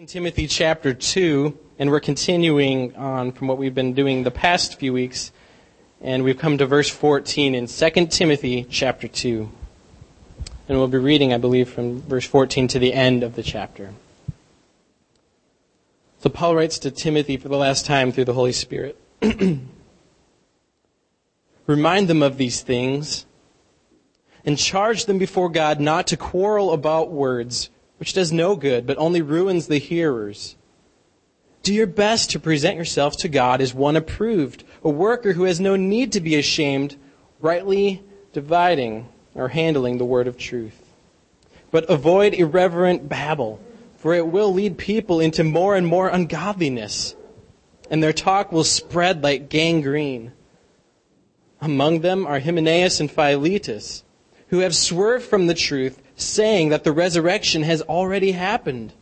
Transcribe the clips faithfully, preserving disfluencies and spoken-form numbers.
In Timothy chapter two, and we're continuing on from what we've been doing the past few weeks, and we've come to verse fourteen in Second Timothy chapter two. And we'll be reading, I believe, from verse fourteen to the end of the chapter. So Paul writes to Timothy for the last time through the Holy Spirit. Remind them of these things, and charge them before God not to quarrel about words, which does no good, but only ruins the hearers. Do your best to present yourself to God as one approved, a worker who has no need to be ashamed, rightly dividing or handling the word of truth. But avoid irreverent babble, for it will lead people into more and more ungodliness, and their talk will spread like gangrene. Among them are Hymenaeus and Philetus, who have swerved from the truth, saying that the resurrection has already happened.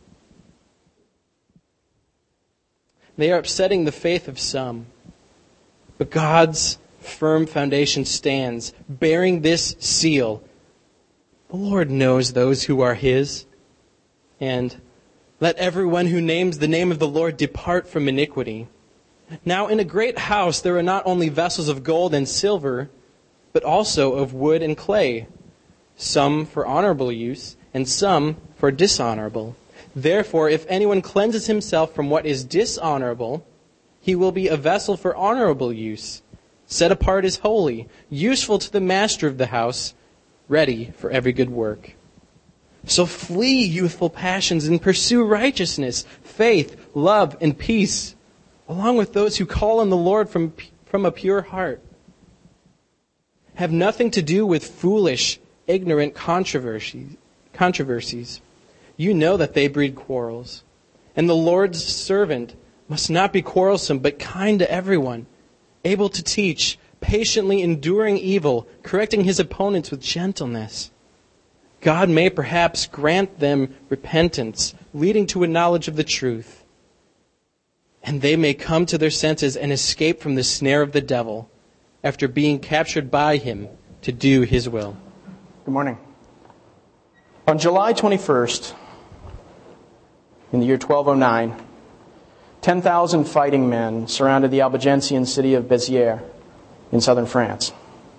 They are upsetting the faith of some. But God's firm foundation stands, bearing this seal. The Lord knows those who are His. And let everyone who names the name of the Lord depart from iniquity. Now in a great house there are not only vessels of gold and silver, but also of wood and clay, some for honorable use, and some for dishonorable. Therefore, if anyone cleanses himself from what is dishonorable, he will be a vessel for honorable use, set apart as holy, useful to the master of the house, ready for every good work. So flee youthful passions and pursue righteousness, faith, love, and peace, along with those who call on the Lord from, from a pure heart. Have nothing to do with foolish, ignorant controversies. controversies. You know that they breed quarrels. And the Lord's servant must not be quarrelsome, but kind to everyone, able to teach, patiently enduring evil, correcting his opponents with gentleness. God may perhaps grant them repentance, leading to a knowledge of the truth. And they may come to their senses and escape from the snare of the devil, after being captured by him to do his will. Good morning. On July twenty-first, in the year twelve oh nine, ten thousand fighting men surrounded the Albigensian city of Béziers in southern France.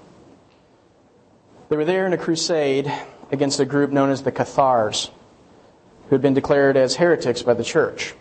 They were there in a crusade against a group known as the Cathars, who had been declared as heretics by the church.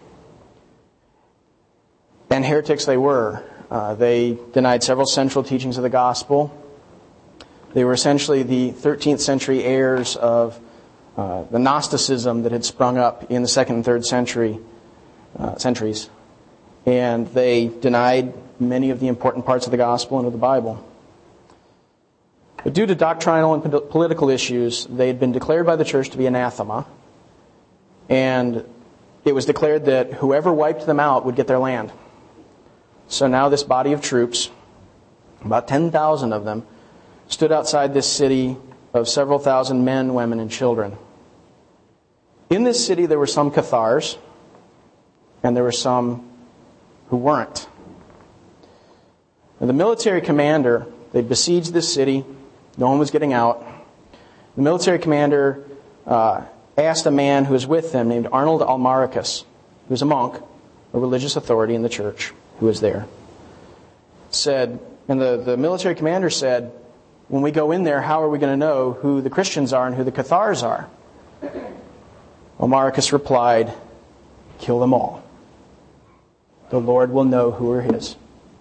And heretics they were. Uh, they denied several central teachings of the gospel. They were essentially the thirteenth century heirs of uh, the Gnosticism that had sprung up in the second and third century uh, centuries. And they denied many of the important parts of the gospel and of the Bible. But due to doctrinal and political issues, they had been declared by the church to be anathema. And it was declared that whoever wiped them out would get their land. So now this body of troops, about ten thousand of them, stood outside this city of several thousand men, women, and children. In this city there were some Cathars, and there were some who weren't. And the military commander, they besieged this city, no one was getting out. The military commander uh, asked a man who was with them named Arnold Almaricus, who was a monk, a religious authority in the church, who was there, said, and the, the military commander said, when we go in there, how are we going to know who the Christians are and who the Cathars are? Almaricus replied, kill them all. The Lord will know who are His.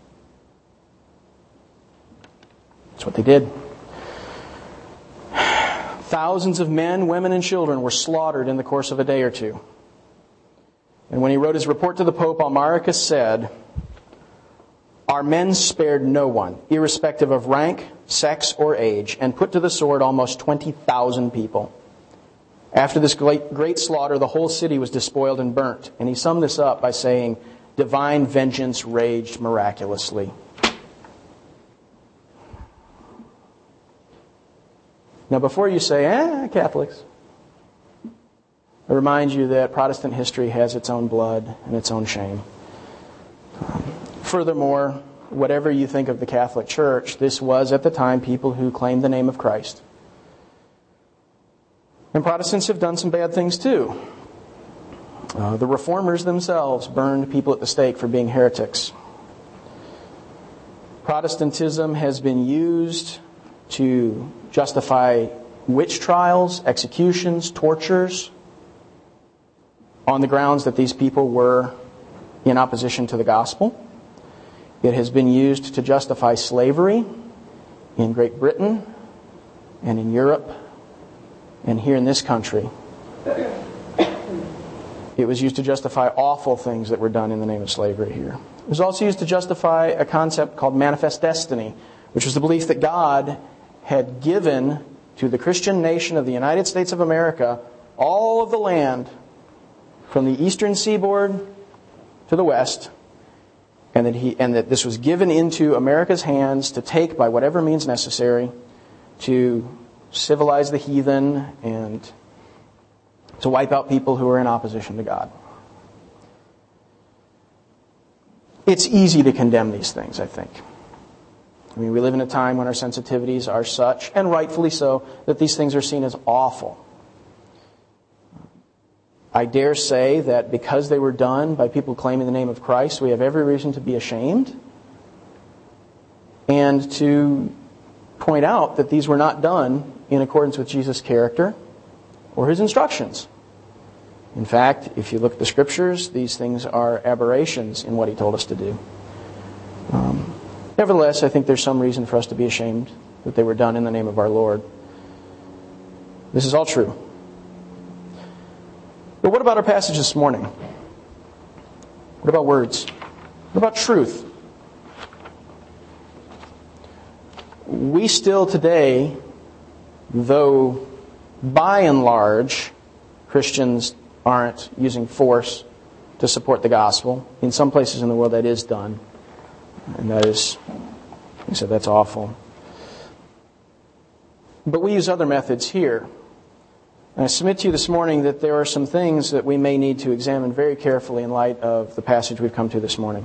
That's what they did. Thousands of men, women, and children were slaughtered in the course of a day or two. And when he wrote his report to the Pope, Almaricus said, our men spared no one, irrespective of rank, sex, or age, and put to the sword almost twenty thousand people. After this great, great slaughter, the whole city was despoiled and burnt. And he summed this up by saying, divine vengeance raged miraculously. Now, before you say, eh, Catholics, I remind you that Protestant history has its own blood and its own shame. Furthermore, whatever you think of the Catholic Church, this was at the time people who claimed the name of Christ. And Protestants have done some bad things too. Uh, the reformers themselves burned people at the stake for being heretics. Protestantism has been used to justify witch trials, executions, tortures, on the grounds that these people were in opposition to the gospel. It has been used to justify slavery in Great Britain and in Europe and here in this country. It was used to justify awful things that were done in the name of slavery here. It was also used to justify a concept called manifest destiny, which was the belief that God had given to the Christian nation of the United States of America all of the land from the eastern seaboard to the west, and that he and that this was given into America's hands to take by whatever means necessary to civilize the heathen and to wipe out people who are in opposition to God. It's easy to condemn these things, I think. I mean, we live in a time when our sensitivities are such, and rightfully so, that these things are seen as awful. I dare say that because they were done by people claiming the name of Christ, we have every reason to be ashamed and to point out that these were not done in accordance with Jesus' character or His instructions. In fact, if you look at the Scriptures, these things are aberrations in what He told us to do. Um, nevertheless, I think there's some reason for us to be ashamed that they were done in the name of our Lord. This is all true. But what about our passage this morning? What about words? What about truth? We still today, though by and large Christians aren't using force to support the gospel, in some places in the world that is done. And that is, I said, that's awful. But we use other methods here. And I submit to you this morning that there are some things that we may need to examine very carefully in light of the passage we've come to this morning.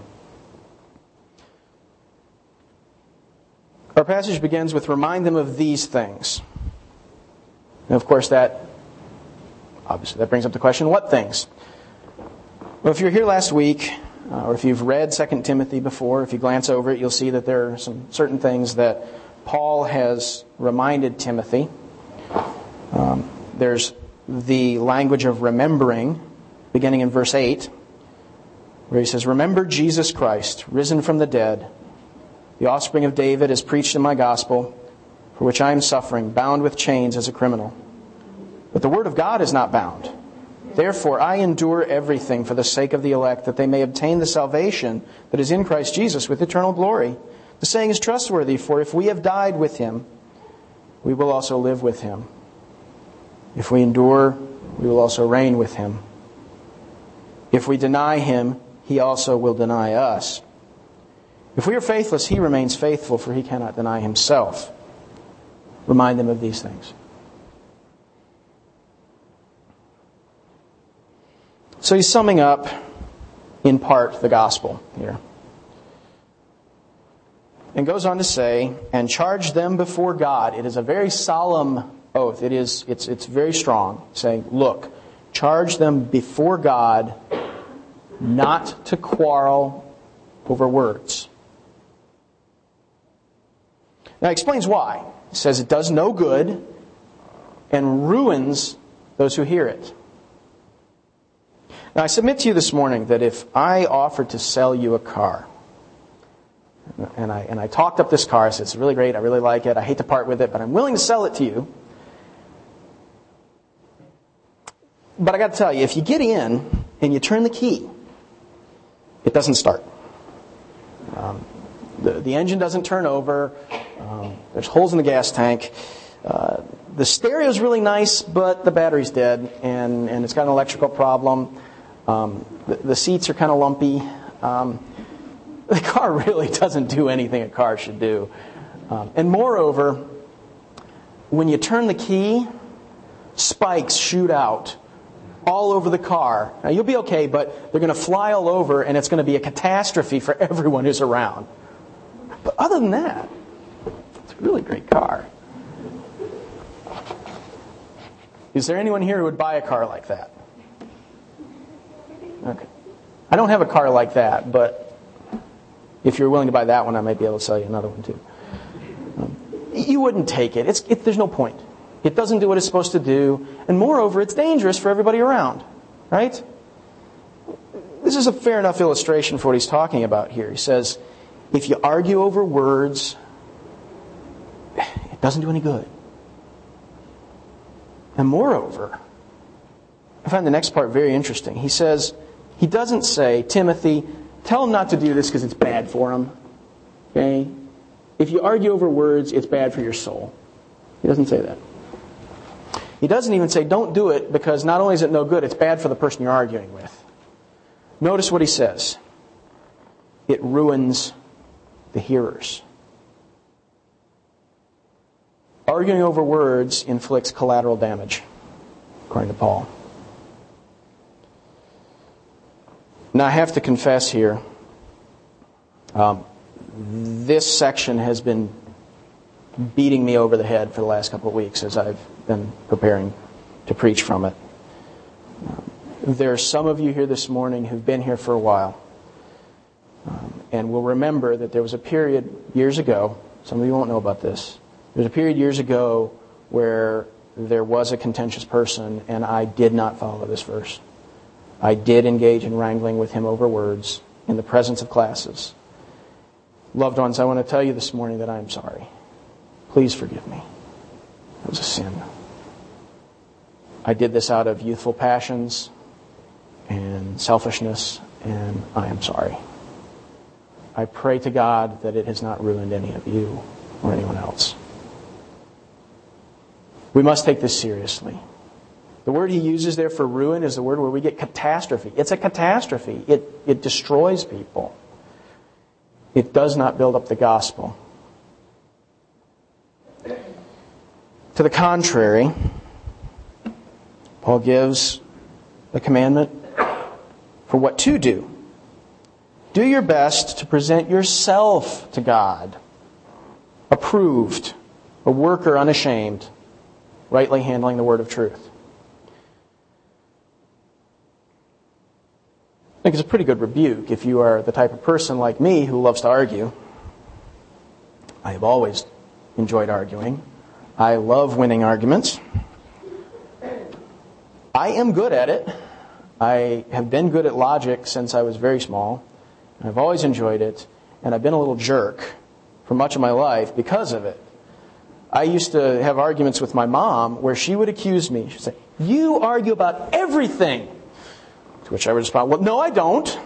Our passage begins with, remind them of these things. And of course that, obviously that brings up the question, what things? Well, if you're here last week, uh, or if you've read Second Timothy before, if you glance over it, you'll see that there are some certain things that Paul has reminded Timothy. Um, There's the language of remembering, beginning in verse eight, where he says, remember Jesus Christ, risen from the dead, the offspring of David, as preached in my gospel, for which I am suffering, bound with chains as a criminal. But the word of God is not bound. Therefore I endure everything for the sake of the elect, that they may obtain the salvation that is in Christ Jesus with eternal glory. The saying is trustworthy, for if we have died with Him, we will also live with Him. If we endure, we will also reign with Him. If we deny Him, He also will deny us. If we are faithless, He remains faithful, for He cannot deny Himself. Remind them of these things. So he's summing up, in part, the gospel here. And goes on to say, and charge them before God. It is a very solemn oath. It is, it's, it's very strong, saying, look, charge them before God not to quarrel over words. Now he explains why. He says it does no good and ruins those who hear it. Now I submit to you this morning that if I offered to sell you a car, and I, and I talked up this car, I said, it's really great, I really like it, I hate to part with it, but I'm willing to sell it to you. But I got to tell you, if you get in and you turn the key, it doesn't start. Um, the, the engine doesn't turn over. Um, there's holes in the gas tank. Uh, the stereo is really nice, but the battery's dead, and, and it's got an electrical problem. Um, the, the seats are kind of lumpy. Um, the car really doesn't do anything a car should do. Um, and moreover, when you turn the key, spikes shoot out all over the car. Now you'll be okay, but they're going to fly all over, and it's going to be a catastrophe for everyone who's around. But other than that, it's a really great car. Is there anyone here who would buy a car like that? Okay. I don't have a car like that, but if you're willing to buy that one, I might be able to sell you another one too. Um, you wouldn't take it. It's, it. There's no point. It doesn't do what it's supposed to do. And moreover, it's dangerous for everybody around. Right? This is a fair enough illustration for what he's talking about here. He says, if you argue over words, it doesn't do any good. And moreover, I find the next part very interesting. He says, he doesn't say, Timothy, tell him not to do this because it's bad for him. Okay? If you argue over words, it's bad for your soul. He doesn't say that. He doesn't even say, don't do it because not only is it no good, it's bad for the person you're arguing with. Notice what he says. It ruins the hearers. Arguing over words inflicts collateral damage, according to Paul. Now I have to confess here, um, this section has been beating me over the head for the last couple of weeks as I've been preparing to preach from it. Um, there are some of you here this morning who've been here for a while um, and will remember that there was a period years ago, some of you won't know about this, there was a period years ago where there was a contentious person and I did not follow this verse. I did engage in wrangling with him over words in the presence of classes. Loved ones, I want to tell you this morning that I am sorry. Please forgive me. It was a sin. I did this out of youthful passions and selfishness, and I am sorry. I pray to God that it has not ruined any of you or anyone else. We must take this seriously. The word he uses there for ruin is the word where we get catastrophe. It's a catastrophe. It, it destroys people. It does not build up the gospel. To the contrary, Paul gives the commandment for what to do. Do your best to present yourself to God, approved, a worker unashamed, rightly handling the word of truth. I think it's a pretty good rebuke if you are the type of person like me who loves to argue. I have always enjoyed arguing. I love winning arguments. I am good at it. I have been good at logic since I was very small. I've always enjoyed it. And I've been a little jerk for much of my life because of it. I used to have arguments with my mom where she would accuse me. She'd say, "You argue about everything." To which I would respond, "Well, no, I don't."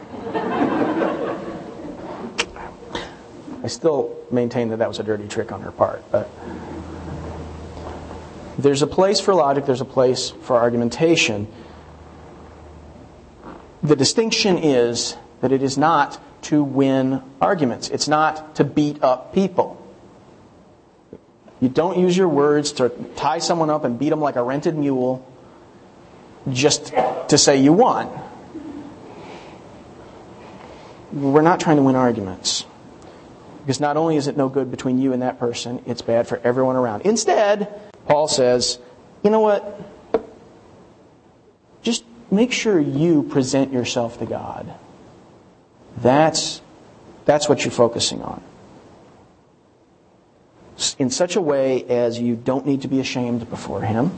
I still maintain that that was a dirty trick on her part. But there's a place for logic, there's a place for argumentation. The distinction is that it is not to win arguments. It's not to beat up people. You don't use your words to tie someone up and beat them like a rented mule just to say you won. We're not trying to win arguments. Because not only is it no good between you and that person, it's bad for everyone around. Instead, Paul says, you know what? Just make sure you present yourself to God. That's, that's what you're focusing on. In such a way as you don't need to be ashamed before Him.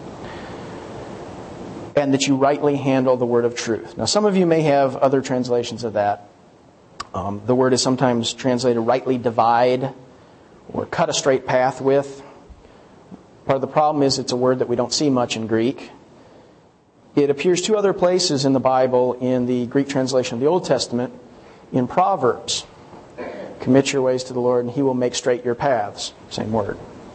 And that you rightly handle the word of truth. Now, some of you may have other translations of that. Um, the word is sometimes translated rightly divide or cut a straight path with. Part of the problem is it's a word that we don't see much in Greek. It appears two other places in the Bible in the Greek translation of the Old Testament. In Proverbs, commit your ways to the Lord and He will make straight your paths. Same word.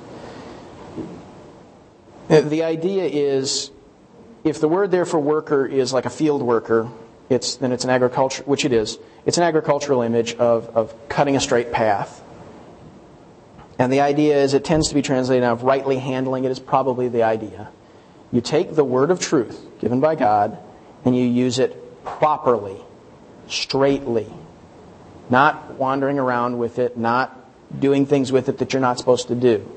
The idea is, if the word there for worker is like a field worker, it's then it's an agriculture, which it is. It's an agricultural image of, of cutting a straight path. And the idea is, it tends to be translated out of rightly handling it is probably the idea. You take the word of truth given by God and you use it properly, straightly. Not wandering around with it, not doing things with it that you're not supposed to do.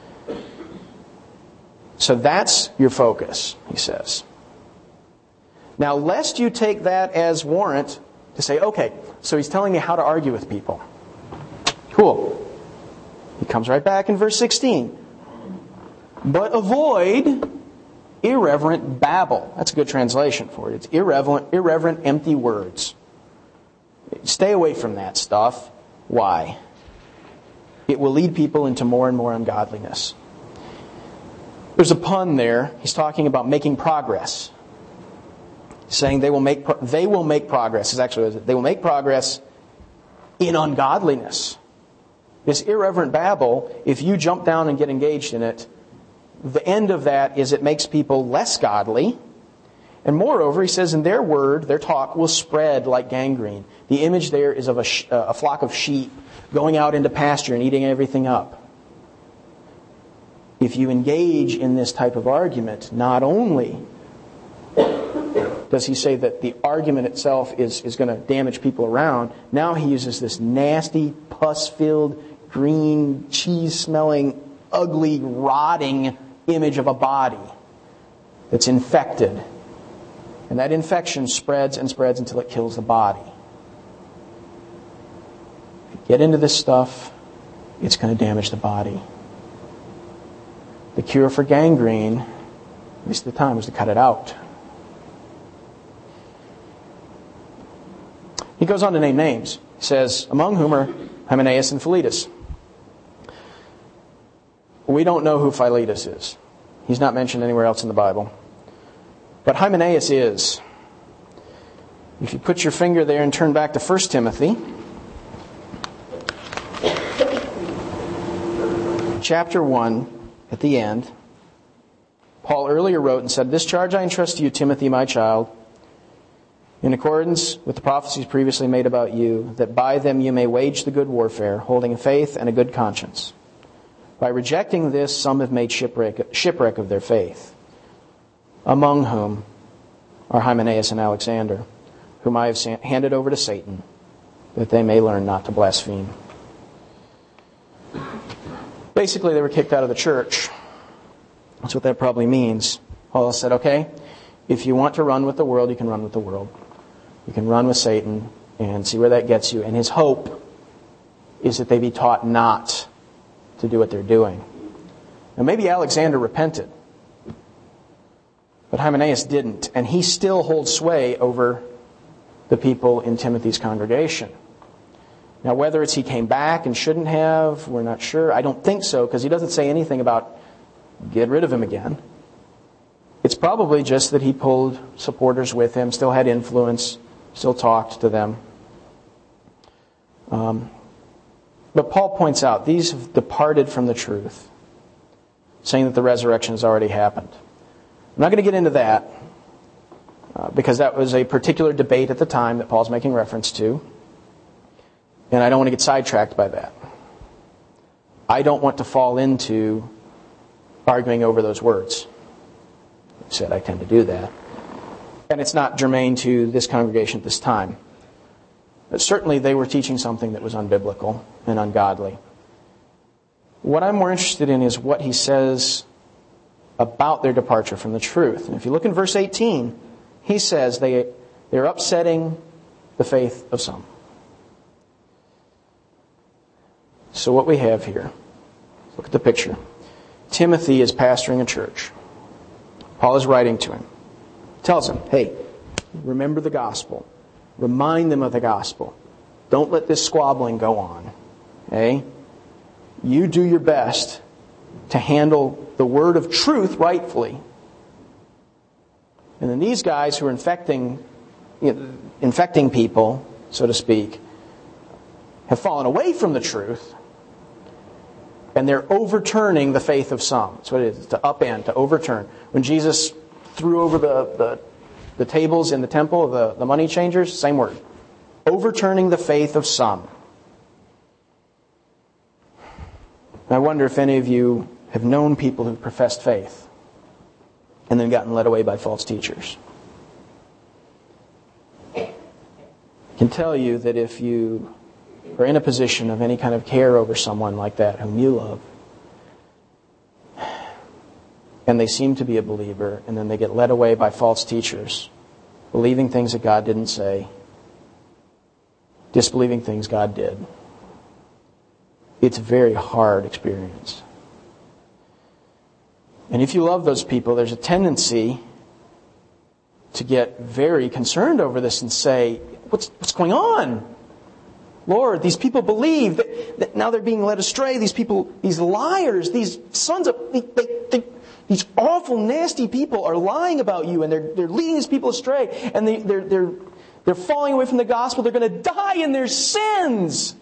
So that's your focus, he says. Now, lest you take that as warrant to say, okay, so he's telling me how to argue with people. Cool. He comes right back in verse sixteen. But avoid irreverent babble. That's a good translation for it. It's irreverent, irreverent, empty words. Stay away from that stuff. Why? It will lead people into more and more ungodliness. There's a pun there. He's talking about making progress. Saying they will make pro- they will make progress. Is actually they will make progress in ungodliness. This irreverent babble, if you jump down and get engaged in it, the end of that is it makes people less godly. And moreover, he says in their word, their talk will spread like gangrene. The image there is of a, sh- a flock of sheep going out into pasture and eating everything up. If you engage in this type of argument, not only does he say that the argument itself is, is going to damage people around, now he uses this nasty, pus-filled, green, cheese-smelling, ugly, rotting image of a body that's infected. And that infection spreads and spreads until it kills the body. If you get into this stuff, it's going to damage the body. The cure for gangrene, at least at the time, was to cut it out. He goes on to name names. He says, among whom are Hymenaeus and Philetus. We don't know who Philetus is. He's not mentioned anywhere else in the Bible. But Hymenaeus is. If you put your finger there and turn back to First Timothy, chapter one, at the end, Paul earlier wrote and said, "This charge I entrust to you, Timothy, my child, in accordance with the prophecies previously made about you, that by them you may wage the good warfare, holding a faith and a good conscience. By rejecting this, some have made shipwreck, shipwreck of their faith, among whom are Hymenaeus and Alexander, whom I have handed over to Satan, that they may learn not to blaspheme." Basically, they were kicked out of the church. That's what that probably means. Paul said, okay, if you want to run with the world, you can run with the world. You can run with Satan and see where that gets you. And his hope is that they be taught not to do what they're doing. Now, maybe Alexander repented, but Hymenaeus didn't. And he still holds sway over the people in Timothy's congregation. Now, whether it's he came back and shouldn't have, we're not sure. I don't think so, because he doesn't say anything about get rid of him again. It's probably just that he pulled supporters with him, still had influence, still talked to them. Um, but Paul points out, these have departed from the truth, saying that the resurrection has already happened. I'm not going to get into that, uh, because that was a particular debate at the time that Paul's making reference to. And I don't want to get sidetracked by that. I don't want to fall into arguing over those words. I said I tend to do that. And it's not germane to this congregation at this time. But certainly they were teaching something that was unbiblical and ungodly. What I'm more interested in is what he says about their departure from the truth. And if you look in verse eighteen, he says they, they're upsetting the faith of some. So what we have here, look at the picture. Timothy is pastoring a church. Paul is writing to him. Tells him, hey, remember the gospel. Remind them of the gospel. Don't let this squabbling go on. Okay? You do your best to handle the word of truth rightfully. And then these guys who are infecting, you know, infecting people, so to speak, have fallen away from the truth. And they're overturning the faith of some. That's what it is, to upend, to overturn. When Jesus threw over the, the, the tables in the temple, the, the money changers, same word. Overturning the faith of some. I wonder if any of you have known people who professed faith and then gotten led away by false teachers. I can tell you that if you are in a position of any kind of care over someone like that whom you love, and they seem to be a believer, and then they get led away by false teachers believing things that God didn't say, disbelieving things God did. It's a very hard experience. And if you love those people, there's a tendency to get very concerned over this and say, what's, what's going on? Lord, these people believe that, that now they're being led astray. These people, these liars, these sons of, they, they, they, these awful, nasty people are lying about you, and they're they're leading these people astray, and they, they're they're they're falling away from the gospel. They're going to die in their sins.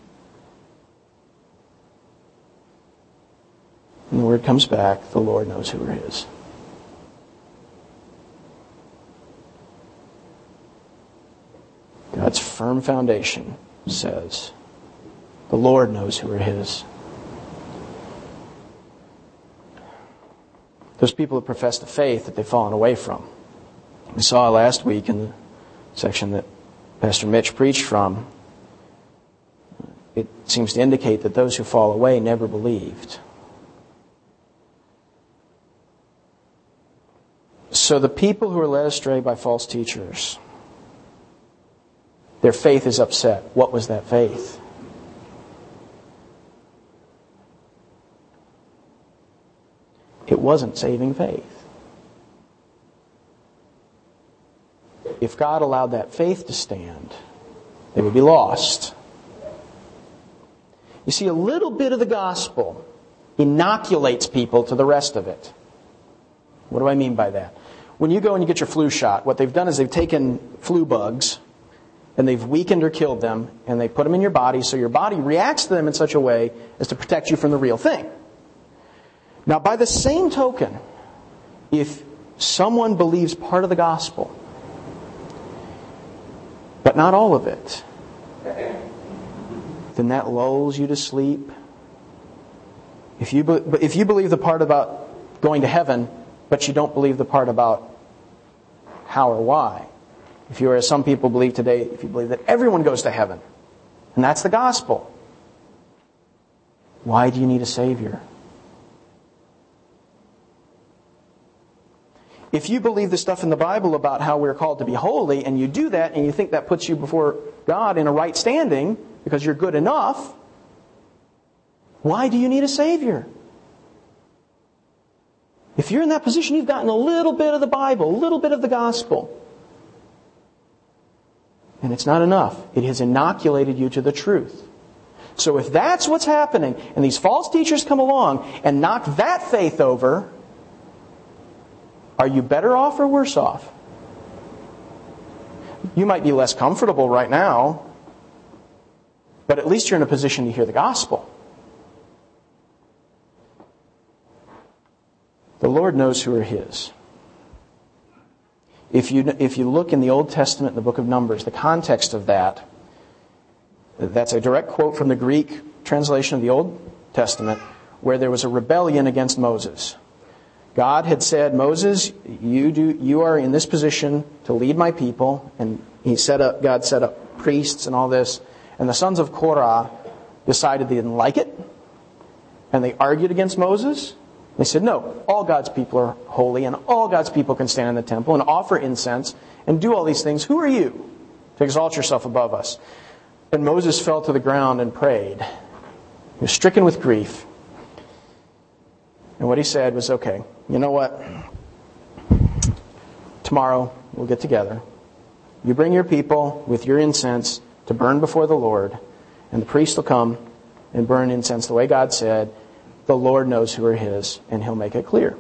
And the word comes back, the Lord knows who are His. God's firm foundation says, the Lord knows who are His. Those people who profess the faith that they've fallen away from. We saw last week in the section that Pastor Mitch preached from, it seems to indicate that those who fall away never believed. So the people who are led astray by false teachers, their faith is upset. What was that faith? It wasn't saving faith. If God allowed that faith to stand, they would be lost. You see, a little bit of the gospel inoculates people to the rest of it. What do I mean by that? When you go and you get your flu shot, what they've done is they've taken flu bugs and they've weakened or killed them, and they put them in your body so your body reacts to them in such a way as to protect you from the real thing. Now, by the same token, if someone believes part of the gospel, but not all of it, then that lulls you to sleep. If you, be, if you believe the part about going to heaven, but you don't believe the part about how or why, if you are, as some people believe today, if you believe that everyone goes to heaven, and that's the gospel, why do you need a Savior? If you believe the stuff in the Bible about how we're called to be holy, and you do that, and you think that puts you before God in a right standing because you're good enough, why do you need a Savior? If you're in that position, you've gotten a little bit of the Bible, a little bit of the gospel. And it's not enough. It has inoculated you to the truth. So if that's what's happening, and these false teachers come along and knock that faith over, are you better off or worse off? You might be less comfortable right now, but at least you're in a position to hear the gospel. The Lord knows who are His. If you, if you look in the Old Testament, in the book of Numbers, the context of that, that's a direct quote from the Greek translation of the Old Testament, where there was a rebellion against Moses. God had said, Moses, you do, you are in this position to lead my people, and He set up, God set up priests and all this, and the sons of Korah decided they didn't like it, and they argued against Moses. They said, no, all God's people are holy, and all God's people can stand in the temple and offer incense and do all these things. Who are you to exalt yourself above us? And Moses fell to the ground and prayed. He was stricken with grief. And what he said was, okay, you know what? Tomorrow we'll get together. You bring your people with your incense to burn before the Lord, and the priest will come and burn incense the way God said. The Lord knows who are His, and He'll make it clear.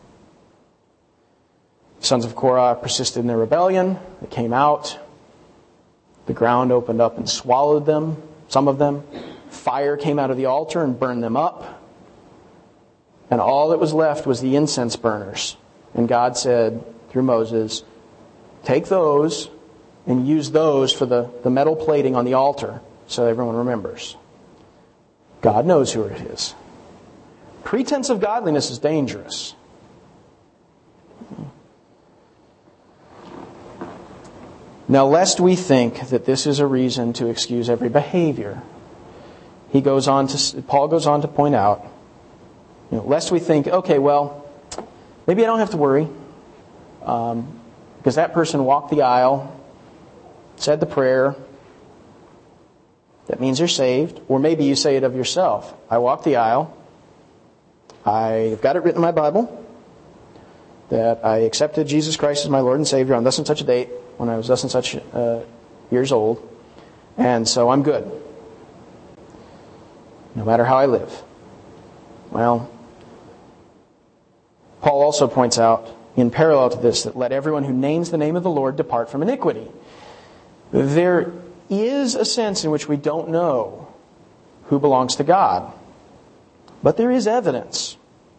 The sons of Korah persisted in their rebellion. They came out. The ground opened up and swallowed them, some of them. Fire came out of the altar and burned them up. And all that was left was the incense burners. And God said, through Moses, take those and use those for the, the metal plating on the altar so everyone remembers. God knows who it is. Pretense of godliness is dangerous. Now, lest we think that this is a reason to excuse every behavior, he goes on to Paul goes on to point out, you know, lest we think, okay, well, maybe I don't have to worry. Um, I'm going because that person walked the aisle, said the prayer. That means you're saved. Or maybe you say it of yourself. I walked the aisle. I've got it written in my Bible that I accepted Jesus Christ as my Lord and Savior on thus and such a date when I was thus and such uh, years old. And so I'm good. No matter how I live. Well, Paul also points out in parallel to this that let everyone who names the name of the Lord depart from iniquity. There is a sense in which we don't know who belongs to God. But there is evidence.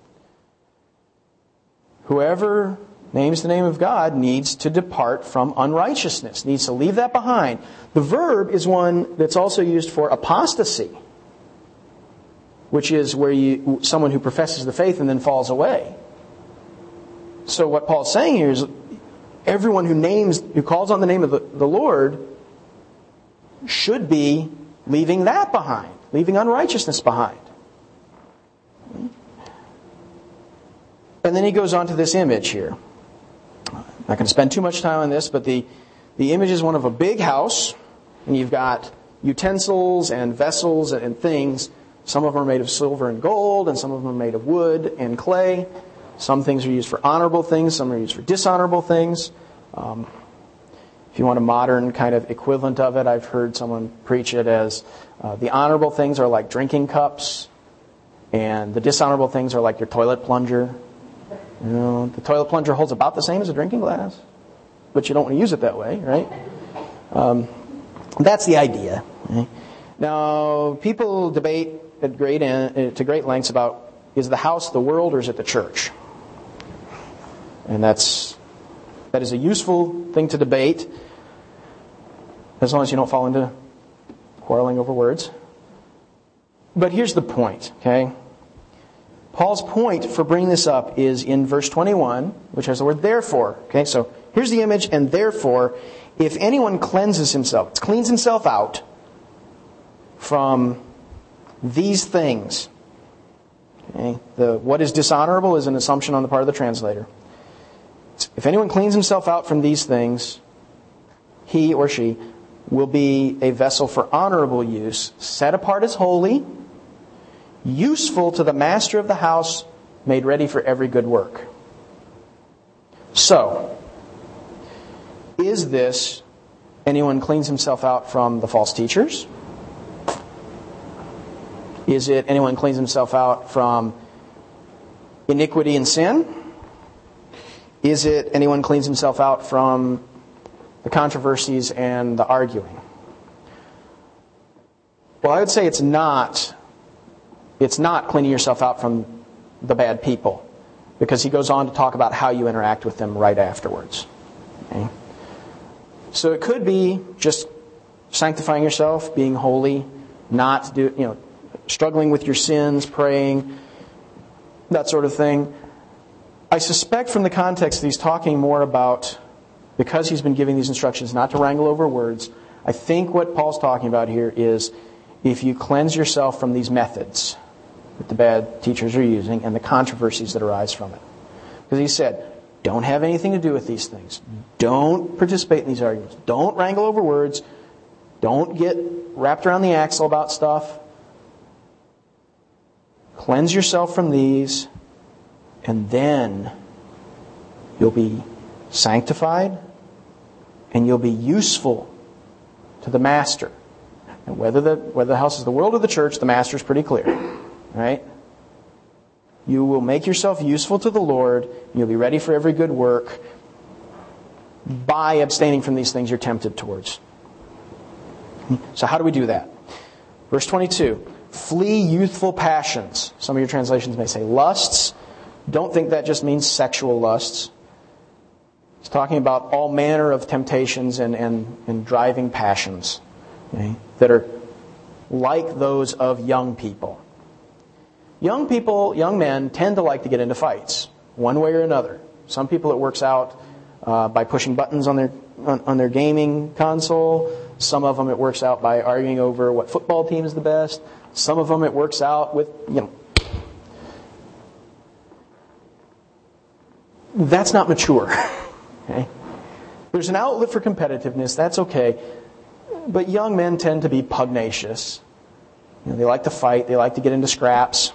Whoever names the name of God needs to depart from unrighteousness, needs to leave that behind. The verb is one that's also used for apostasy, which is where you someone who professes the faith and then falls away. So what Paul's saying here is everyone who names, who calls on the name of the, the Lord should be leaving that behind, leaving unrighteousness behind. And then he goes on to this image here. I'm not going to spend too much time on this, but the, the image is one of a big house, and you've got utensils and vessels and things. Some of them are made of silver and gold, and some of them are made of wood and clay. Some things are used for honorable things, some are used for dishonorable things. Um, if you want a modern kind of equivalent of it, I've heard someone preach it as uh, the honorable things are like drinking cups, and the dishonorable things are like your toilet plunger. You know, the toilet plunger holds about the same as a drinking glass, but you don't want to use it that way, right? Um, that's the idea. Right? Now, people debate at great en- to great lengths about is the house the world or is it the church? And that's that is a useful thing to debate, as long as you don't fall into quarreling over words. But here's the point, okay? Paul's point for bringing this up is in verse twenty-one, which has the word therefore. Okay, so here's the image, and therefore, if anyone cleanses himself, cleans himself out from these things. Okay, the what is dishonorable is an assumption on the part of the translator. If anyone cleans himself out from these things, he or she will be a vessel for honorable use, set apart as holy, useful to the master of the house, made ready for every good work. So, is this anyone cleans himself out from the false teachers? Is it anyone cleans himself out from iniquity and sin? Is it anyone cleans himself out from the controversies and the arguing? Well, I would say it's not It's not cleaning yourself out from the bad people, because he goes on to talk about how you interact with them right afterwards. Okay? So it could be just sanctifying yourself, being holy, not do you know, struggling with your sins, praying, that sort of thing. I suspect from the context that he's talking more about, because he's been giving these instructions not to wrangle over words, I think what Paul's talking about here is if you cleanse yourself from these methods that the bad teachers are using and the controversies that arise from it. Because he said, don't have anything to do with these things. Don't participate in these arguments. Don't wrangle over words. Don't get wrapped around the axle about stuff. Cleanse yourself from these, and then you'll be sanctified and you'll be useful to the master. And whether the whether the house is the world or the church, the master is pretty clear. Right? You will make yourself useful to the Lord. You'll be ready for every good work by abstaining from these things you're tempted towards. So how do we do that? Verse twenty-two. Flee youthful passions. Some of your translations may say lusts. Don't think that just means sexual lusts. It's talking about all manner of temptations and, and, and driving passions, okay, that are like those of young people. Young people, young men, tend to like to get into fights, one way or another. Some people it works out uh, by pushing buttons on their on, on their gaming console. Some of them it works out by arguing over what football team is the best. Some of them it works out with, you know. That's not mature. Okay? There's an outlet for competitiveness, that's okay. But young men tend to be pugnacious. You know, they like to fight, they like to get into scraps.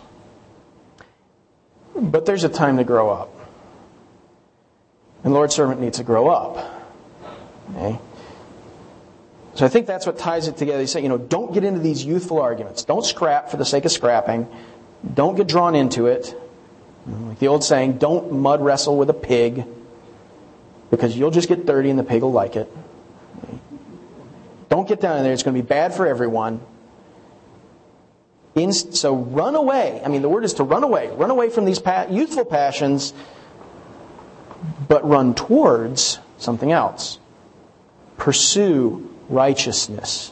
But there's a time to grow up. And the Lord's servant needs to grow up. Okay? So I think that's what ties it together. He's saying, you know, don't get into these youthful arguments. Don't scrap for the sake of scrapping. Don't get drawn into it. Like the old saying, don't mud wrestle with a pig, because you'll just get dirty and the pig will like it. Don't get down in there. It's going to be bad for everyone. In, so run away. I mean, the word is to run away. Run away from these pa- youthful passions, but run towards something else. Pursue righteousness.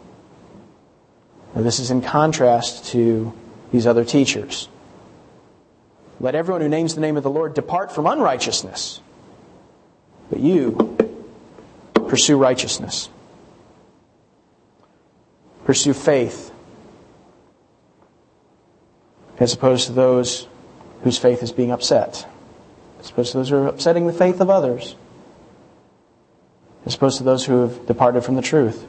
Now, this is in contrast to these other teachers. Let everyone who names the name of the Lord depart from unrighteousness. But you pursue righteousness. Pursue faith, as opposed to those whose faith is being upset. As opposed to those who are upsetting the faith of others. As opposed to those who have departed from the truth.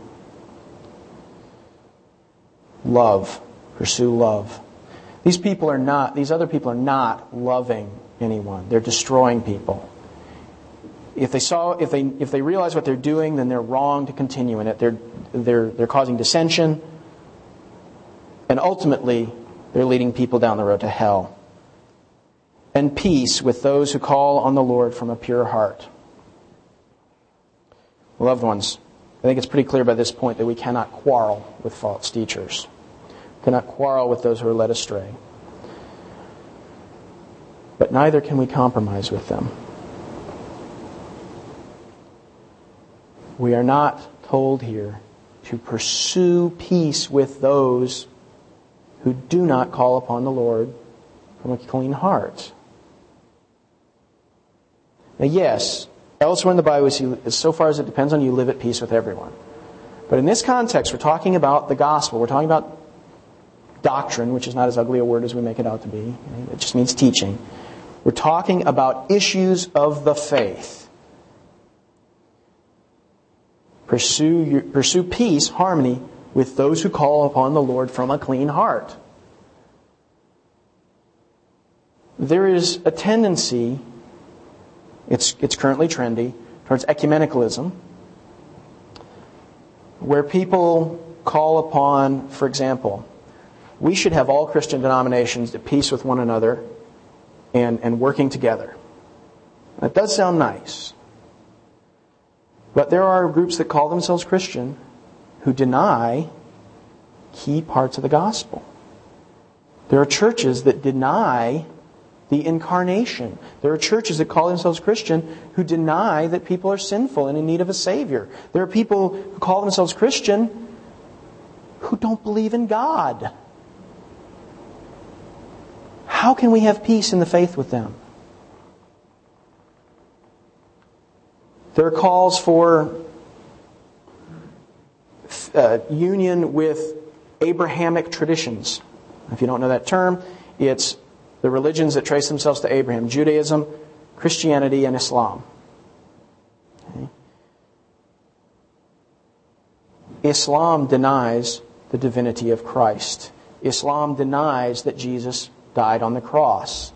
Love. Pursue love. These people are not, these other people are not loving anyone. They're destroying people. If they saw, if they, if they realize what they're doing, then they're wrong to continue in it. They're, they're, they're causing dissension. And ultimately, they're leading people down the road to hell. And peace with those who call on the Lord from a pure heart. Loved ones, I think it's pretty clear by this point that we cannot quarrel with false teachers. We cannot quarrel with those who are led astray. But neither can we compromise with them. We are not told here to pursue peace with those who do not call upon the Lord from a clean heart. Now, yes, elsewhere in the Bible, so far as it depends on you, live at peace with everyone. But in this context, we're talking about the gospel. We're talking about doctrine, which is not as ugly a word as we make it out to be. It just means teaching. We're talking about issues of the faith. Pursue, your, pursue peace, harmony, with those who call upon the Lord from a clean heart. There is a tendency, it's, it's currently trendy, towards ecumenicalism, where people call upon, for example, we should have all Christian denominations at peace with one another and, and working together. That does sound nice. But there are groups that call themselves Christian who deny key parts of the gospel. There are churches that deny the incarnation. There are churches that call themselves Christian who deny that people are sinful and in need of a Savior. There are people who call themselves Christian who don't believe in God. How can we have peace in the faith with them? There are calls for uh, union with Abrahamic traditions. If you don't know that term, it's the religions that trace themselves to Abraham: Judaism, Christianity, and Islam. Okay. Islam denies the divinity of Christ. Islam denies that Jesus died on the cross.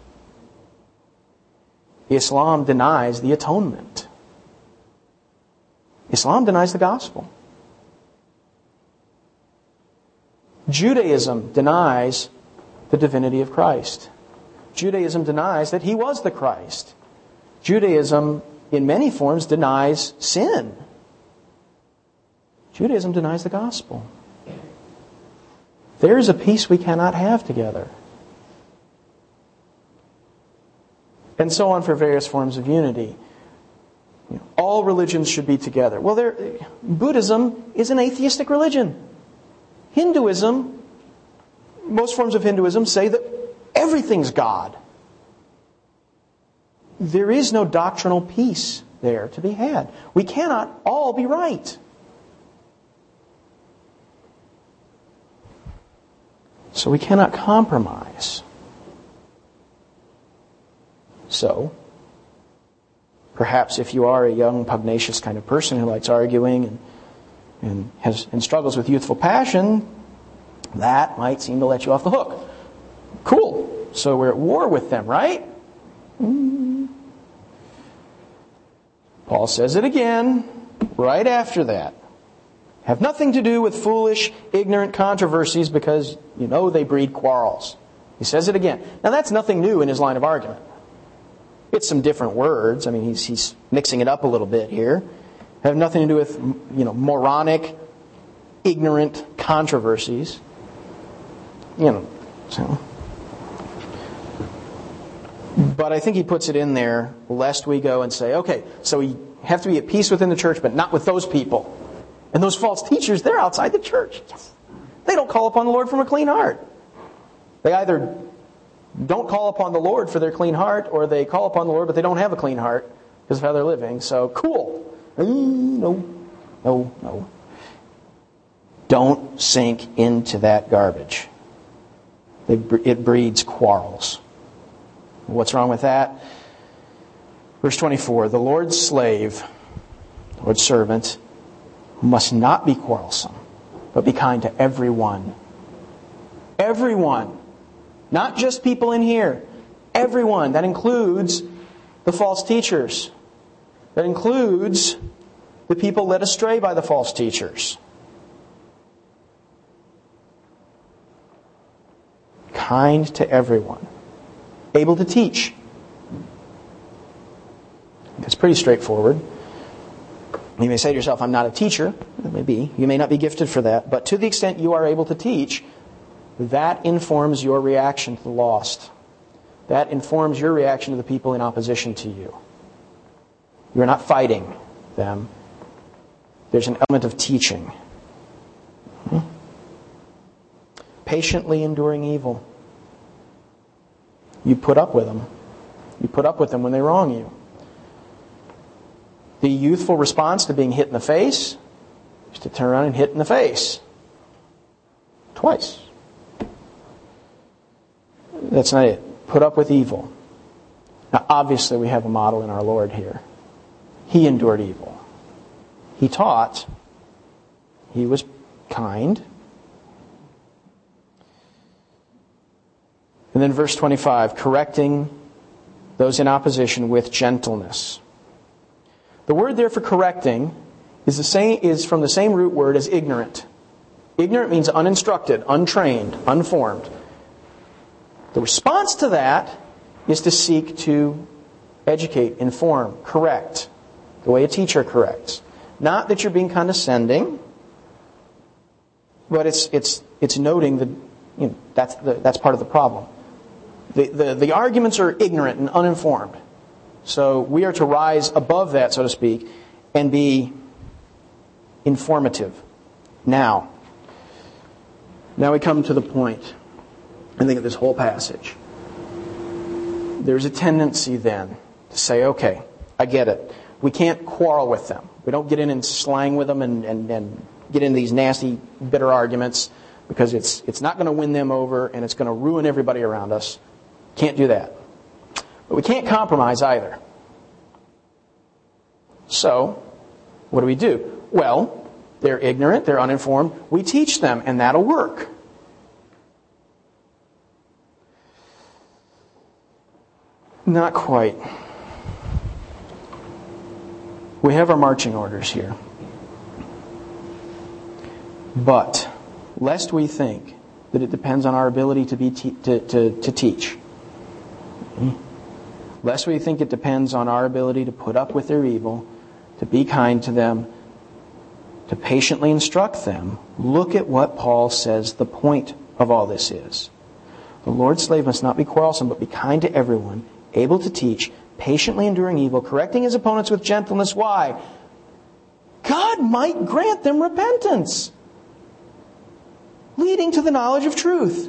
Islam denies the atonement. Islam denies the gospel. Judaism denies the divinity of Christ. Judaism denies that He was the Christ. Judaism, in many forms, denies sin. Judaism denies the gospel. There is a peace we cannot have together. And so on for various forms of unity. You know, all religions should be together. Well, there, Buddhism is an atheistic religion. Hinduism, most forms of Hinduism say that everything's God. There is no doctrinal peace there to be had. We cannot all be right. So we cannot compromise. So, Perhaps if you are a young, pugnacious kind of person who likes arguing and, and, has, and struggles with youthful passion, that might seem to let you off the hook. Cool. So we're at war with them, right? Mm. Paul says it again right after that. Have nothing to do with foolish, ignorant controversies because you know they breed quarrels. He says it again. Now that's nothing new in his line of argument. It's some different words. I mean, he's he's mixing it up a little bit here. Have nothing to do with, you know, moronic, ignorant controversies. You know, so. But I think he puts it in there lest we go and say, okay, so we have to be at peace within the church, but not with those people. And those false teachers, they're outside the church. Yes. They don't call upon the Lord from a clean heart. They either don't call upon the Lord for their clean heart, or they call upon the Lord, but they don't have a clean heart because of how they're living. So, cool. No, no, no. Don't sink into that garbage. It breeds quarrels. What's wrong with that? Verse twenty-four, the Lord's slave, the Lord's servant, must not be quarrelsome, but be kind to everyone. Everyone. Not just people in here. Everyone. That includes the false teachers. That includes the people led astray by the false teachers. Kind to everyone. Able to teach. It's pretty straightforward. You may say to yourself, I'm not a teacher. It may be. You may not be gifted for that. But to the extent you are able to teach, that informs your reaction to the lost. That informs your reaction to the people in opposition to you. You're not fighting them. There's an element of teaching. Hmm? Patiently enduring evil. You put up with them. You put up with them when they wrong you. The youthful response to being hit in the face is to turn around and hit in the face. Twice. That's not it. Put up with evil. Now, obviously, we have a model in our Lord here. He endured evil. He taught. He was kind. And then verse twenty-five, correcting those in opposition with gentleness. The word there for correcting is the same is from the same root word as ignorant. Ignorant means uninstructed, untrained, unformed. The response to that is to seek to educate, inform, correct, the way a teacher corrects. Not that you're being condescending, but it's it's it's noting that, you know, that's the, that's part of the problem. The, the the arguments are ignorant and uninformed. So we are to rise above that, so to speak, and be informative. Now, now we come to the point, I think, of this whole passage. There's a tendency then to say, okay, I get it. We can't quarrel with them. We don't get in and slang with them and, and, and get into these nasty, bitter arguments because it's it's not going to win them over and it's going to ruin everybody around us. Can't do that. But we can't compromise either. So, what do we do? Well, they're ignorant, they're uninformed. We teach them, and that'll work. Not quite. We have our marching orders here. But, lest we think that it depends on our ability to be te- to, to, to teach, lest we think it depends on our ability to put up with their evil, to be kind to them, to patiently instruct them, look at what Paul says the point of all this is. The Lord's slave must not be quarrelsome, but be kind to everyone, able to teach, patiently enduring evil, correcting his opponents with gentleness. Why? God might grant them repentance, leading to the knowledge of truth.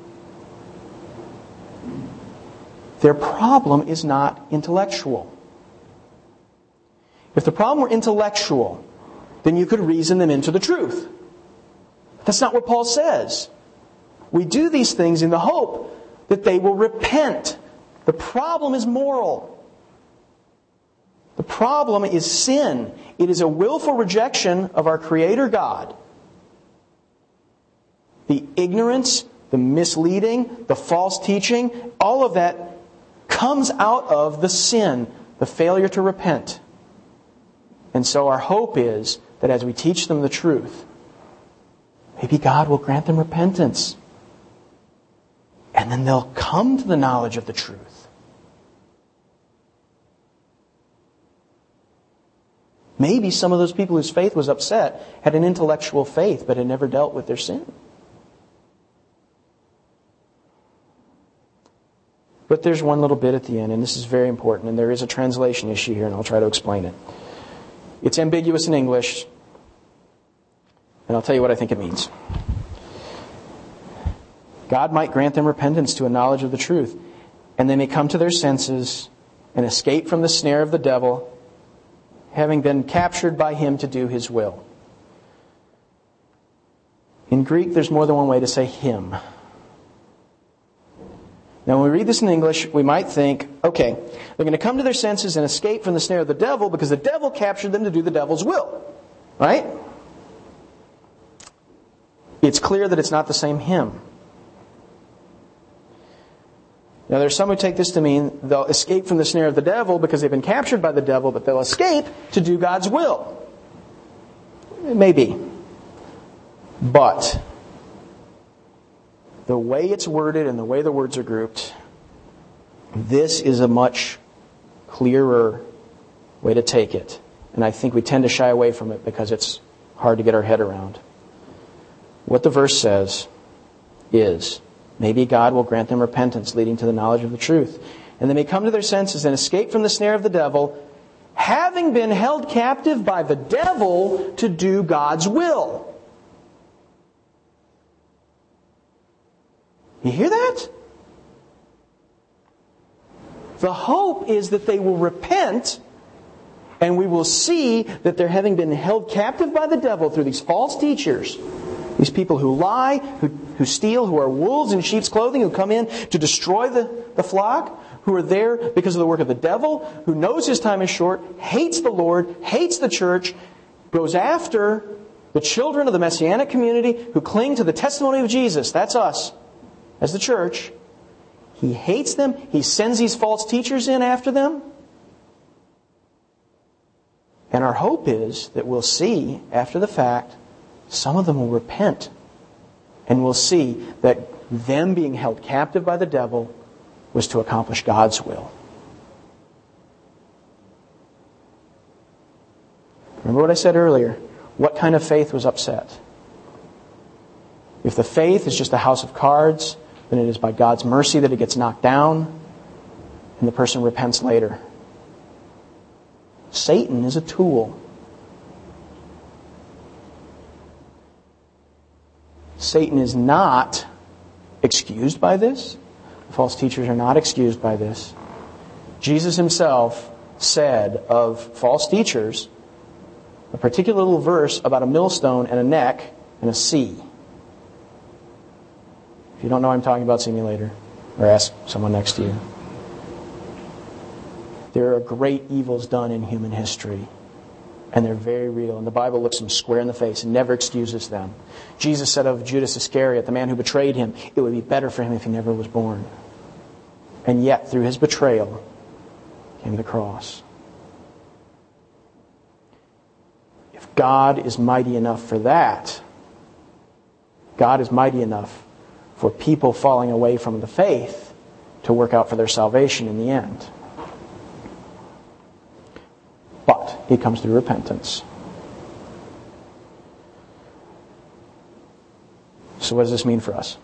Their problem is not intellectual. If the problem were intellectual, then you could reason them into the truth. That's not what Paul says. We do these things in the hope that they will repent. The problem is moral. The problem is sin. It is a willful rejection of our Creator God. The ignorance, the misleading, the false teaching, all of that comes out of the sin, the failure to repent. And so our hope is that as we teach them the truth, maybe God will grant them repentance. And then they'll come to the knowledge of the truth. Maybe some of those people whose faith was upset had an intellectual faith but had never dealt with their sin. But there's one little bit at the end, and this is very important, and there is a translation issue here, and I'll try to explain it. It's ambiguous in English, and I'll tell you what I think it means. God might grant them repentance to a knowledge of the truth, and they may come to their senses and escape from the snare of the devil, having been captured by him to do his will. In Greek, there's more than one way to say him. Now, when we read this in English, we might think, okay, they're going to come to their senses and escape from the snare of the devil because the devil captured them to do the devil's will. Right? It's clear that it's not the same him. Now, there's some who take this to mean they'll escape from the snare of the devil because they've been captured by the devil, but they'll escape to do God's will. It may be. But the way it's worded and the way the words are grouped, this is a much clearer way to take it. And I think we tend to shy away from it because it's hard to get our head around. What the verse says is, maybe God will grant them repentance leading to the knowledge of the truth. And they may come to their senses and escape from the snare of the devil, having been held captive by the devil to do God's will. You hear that? The hope is that they will repent, and we will see that they're having been held captive by the devil through these false teachers, these people who lie, who, who steal, who are wolves in sheep's clothing, who come in to destroy the, the flock, who are there because of the work of the devil, who knows his time is short, hates the Lord, hates the church, goes after the children of the Messianic community who cling to the testimony of Jesus. That's us. As the church, he hates them. He sends these false teachers in after them. And our hope is that we'll see, after the fact, some of them will repent. And we'll see that them being held captive by the devil was to accomplish God's will. Remember what I said earlier? What kind of faith was upset? If the faith is just a house of cards, then it is by God's mercy that it gets knocked down and the person repents later. Satan is a tool. Satan is not excused by this. False teachers are not excused by this. Jesus himself said of false teachers a particular little verse about a millstone and a neck and a sea. If you don't know what I'm talking about, see me later. Or ask someone next to you. There are great evils done in human history. And they're very real. And the Bible looks them square in the face and never excuses them. Jesus said of Judas Iscariot, the man who betrayed him, it would be better for him if he never was born. And yet, through his betrayal, came the cross. If God is mighty enough for that, God is mighty enough for people falling away from the faith to work out for their salvation in the end. But it comes through repentance. So what does this mean for us?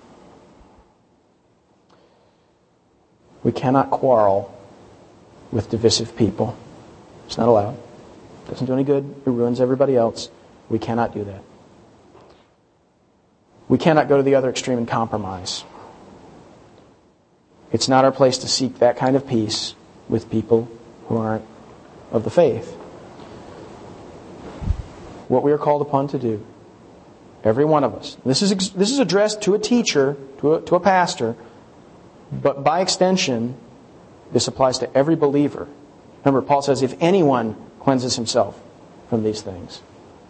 We cannot quarrel with divisive people. It's not allowed. It doesn't do any good. It ruins everybody else. We cannot do that. We cannot go to the other extreme and compromise. It's not our place to seek that kind of peace with people who aren't of the faith. What we are called upon to do, every one of us. This is this is addressed to a teacher, to a, to a pastor, but by extension, this applies to every believer. Remember, Paul says, if anyone cleanses himself from these things.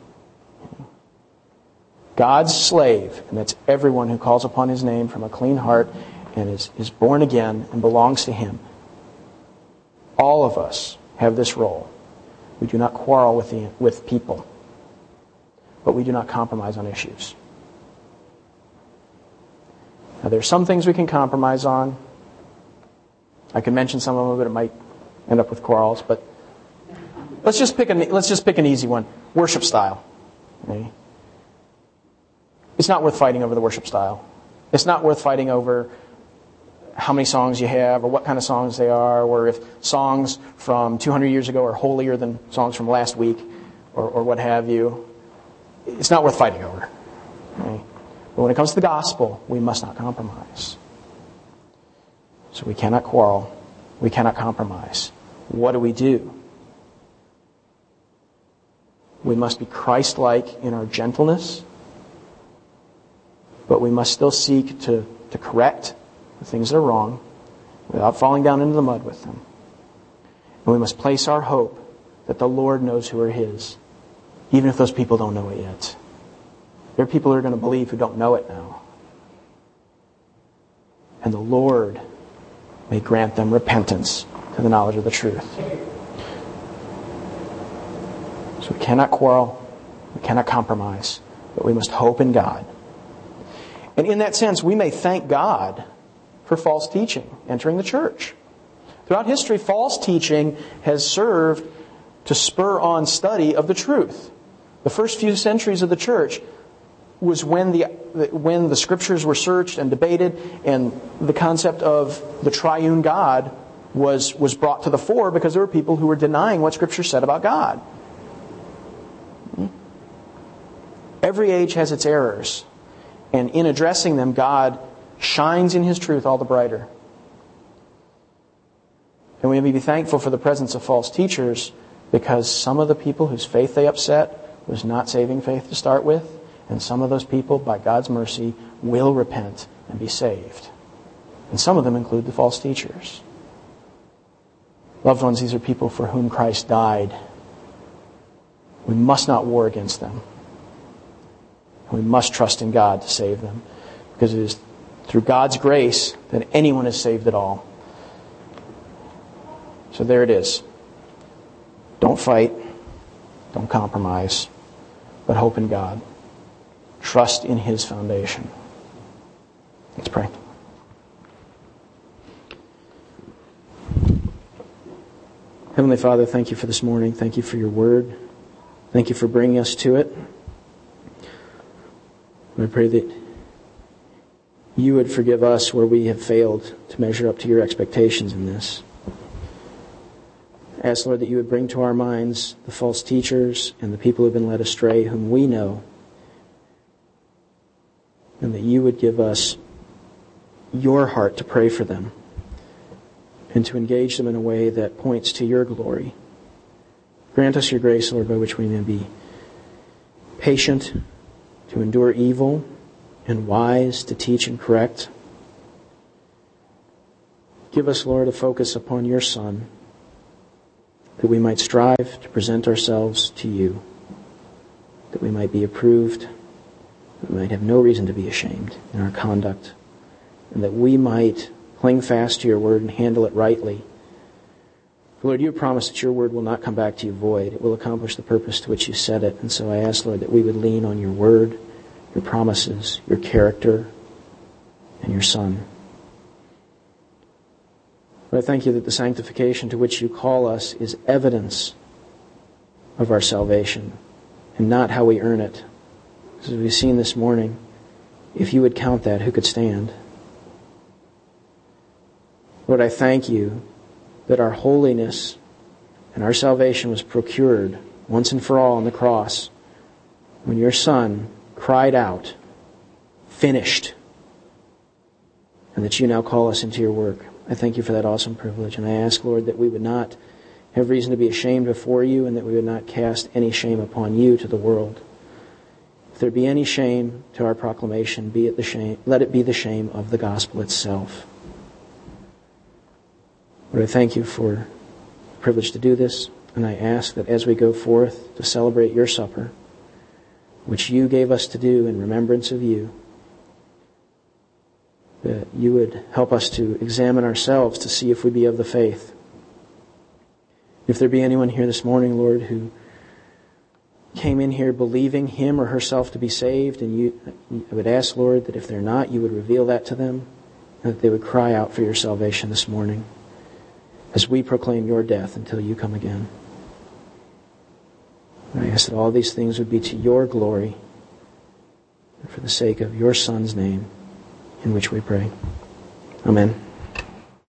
God's slave, and that's everyone who calls upon His name from a clean heart and is, is born again and belongs to Him. All of us have this role. We do not quarrel with, the, with people, but we do not compromise on issues. Now, there are some things we can compromise on. I could mention some of them, but it might end up with quarrels. But let's just pick an let's just pick an easy one: worship style. Okay? It's not worth fighting over the worship style. It's not worth fighting over how many songs you have, or what kind of songs they are, or if songs from two hundred years ago are holier than songs from last week, or, or what have you. It's not worth fighting over. Okay? But when it comes to the gospel, we must not compromise. So we cannot quarrel. We cannot compromise. What do we do? We must be Christ-like in our gentleness, but we must still seek to, to correct the things that are wrong without falling down into the mud with them. And we must place our hope that the Lord knows who are His, even if those people don't know it yet. There are people who are going to believe who don't know it now. And the Lord may grant them repentance to the knowledge of the truth. So we cannot quarrel, we cannot compromise, but we must hope in God. And in that sense, we may thank God for false teaching entering the church. Throughout history, false teaching has served to spur on study of the truth. The first few centuries of the church was when the when the scriptures were searched and debated, and the concept of the triune God was was brought to the fore because there were people who were denying what Scripture said about God. Every age has its errors, and in addressing them, God shines in His truth all the brighter. And we may be thankful for the presence of false teachers, because some of the people whose faith they upset was not saving faith to start with. And some of those people, by God's mercy, will repent and be saved. And some of them include the false teachers. Loved ones, these are people for whom Christ died. We must not war against them. We must trust in God to save them, because it is through God's grace that anyone is saved at all. So there it is. Don't fight. Don't compromise. But hope in God. Trust in His foundation. Let's pray. Heavenly Father, thank You for this morning. Thank You for Your word. Thank You for bringing us to it. I pray that You would forgive us where we have failed to measure up to Your expectations in this. I ask, Lord, that You would bring to our minds the false teachers and the people who have been led astray, whom we know, and that You would give us Your heart to pray for them and to engage them in a way that points to Your glory. Grant us Your grace, Lord, by which we may be patient to endure evil and wise to teach and correct. Give us, Lord, a focus upon Your Son, that we might strive to present ourselves to You, that we might be approved, that we might have no reason to be ashamed in our conduct, and that we might cling fast to Your word and handle it rightly. For Lord, You have promised that Your word will not come back to You void. It will accomplish the purpose to which You set it. And so I ask, Lord, that we would lean on Your word, Your promises, Your character, and Your Son. Lord, I thank You that the sanctification to which You call us is evidence of our salvation and not how we earn it. As we've seen this morning, if You would count that, who could stand? Lord, I thank You that our holiness and our salvation was procured once and for all on the cross when Your Son cried out, "Finished," and that You now call us into Your work. I thank You for that awesome privilege, and I ask, Lord, that we would not have reason to be ashamed before You, and that we would not cast any shame upon You to the world. If there be any shame to our proclamation, be it the shame, let it be the shame of the gospel itself. Lord, I thank You for privilege to do this, and I ask that as we go forth to celebrate your supper, which you gave us to do in remembrance of you, that you would help us to examine ourselves to see if we be of the faith. If there be anyone here this morning, Lord, who came in here believing him or herself to be saved, and you, I would ask, Lord, that if they're not, you would reveal that to them, and that they would cry out for your salvation this morning as we proclaim your death until you come again. And I ask that all these things would be to your glory and for the sake of your Son's name, in which we pray. Amen.